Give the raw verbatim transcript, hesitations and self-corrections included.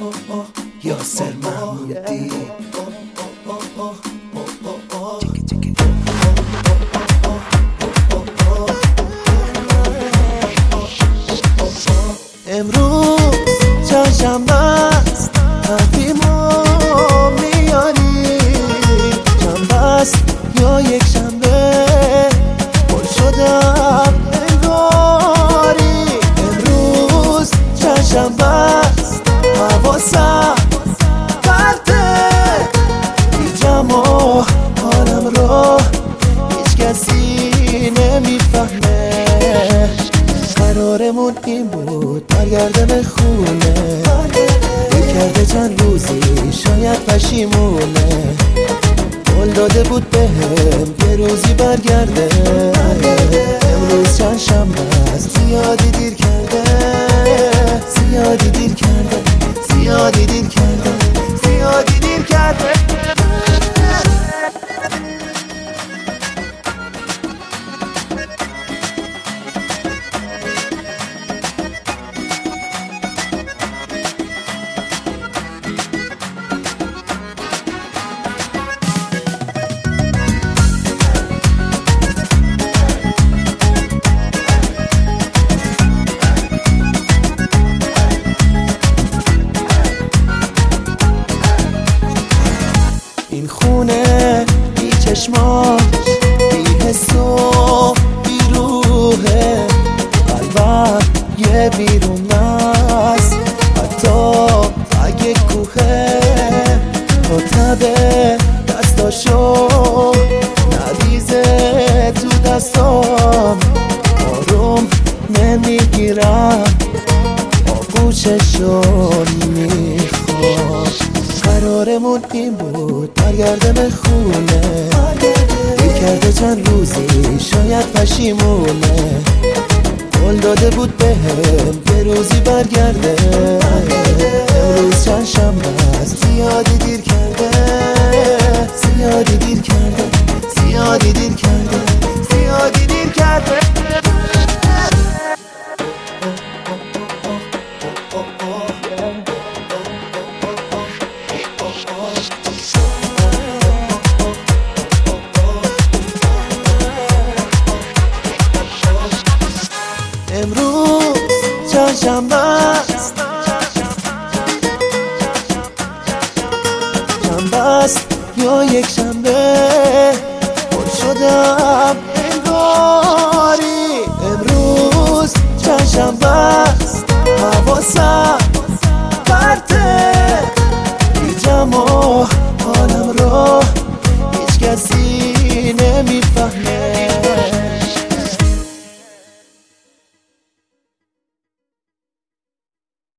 یاسر محمودی. امروز چهارشنبه است، حرفیمو میاری، شنبه است یا یک شنبه، پر شدم انگاری. امروز چهارشنبه است، حواسم پرته، هیچم و حالم رو هیچ کسی نمیفهمه. قرارمون این بود برگردم خونه، دل کرده چند روزی شاید پشیمونه، قول داده بود بهم یه روزی برگرده. امروز چند شنبه است، زیادی دیر کرده، زیادی دیر کرده، زیادی دیر کرده، زیادی دیر کرده. این خونه بی چشماش، بی حس و بی روحه، قلبم یه بیرون است، حتی اگه کوهه. رتبه دستاشو نریزه تو دستام، آروم نمیگیرم، آغوششون میخوام. قرارمون این بود برگردم خونه، دل کرده چند روزی شاید پشیمونه، قول داده بود بهم یه روزی برگرده. امروز چند شنبه است، زیادی دیر کرده، زیادی دیر کرده، زیادی دیر کرده، زیادی دیر کرده. امروز چهارشنبه است، شنبه است یا یک شنبه، پر شدم انگاری. امروز چهارشنبه است، حواسم پرته، هیچم و حالم رو هیچ کسی نمی